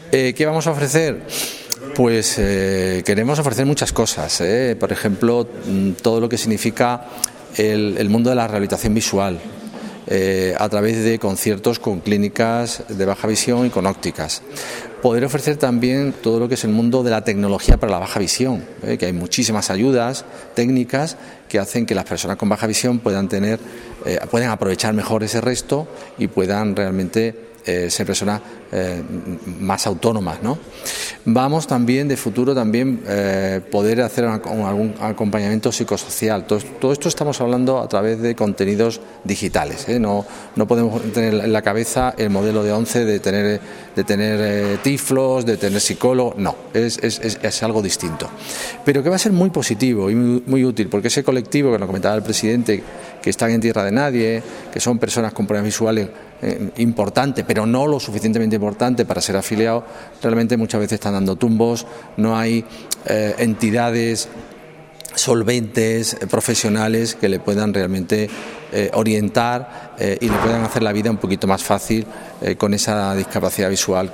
¿Qué vamos a ofrecer? Pues queremos ofrecer muchas cosas, por ejemplo, todo lo que significa el mundo de la rehabilitación visual, a través de conciertos con clínicas de baja visión y con ópticas. Poder ofrecer también todo lo que es el mundo de la tecnología para la baja visión, que hay muchísimas ayudas técnicas que hacen que las personas con baja visión puedan aprovechar mejor ese resto y puedan realmente ser personas más autónomas, ¿no? Vamos también de futuro poder hacer algún acompañamiento psicosocial. Todo esto estamos hablando a través de contenidos digitales, No podemos tener en la cabeza el modelo de ONCE de tener tiflos, de tener psicólogos. No, es algo distinto, pero que va a ser muy positivo y muy útil, porque ese colectivo que nos comentaba el presidente, que están en tierra de nadie, que son personas con problemas visuales importantes, pero no lo suficientemente importante para ser afiliados, realmente muchas veces están dando tumbos, no hay entidades solventes, profesionales que le puedan realmente orientar y le puedan hacer la vida un poquito más fácil con esa discapacidad visual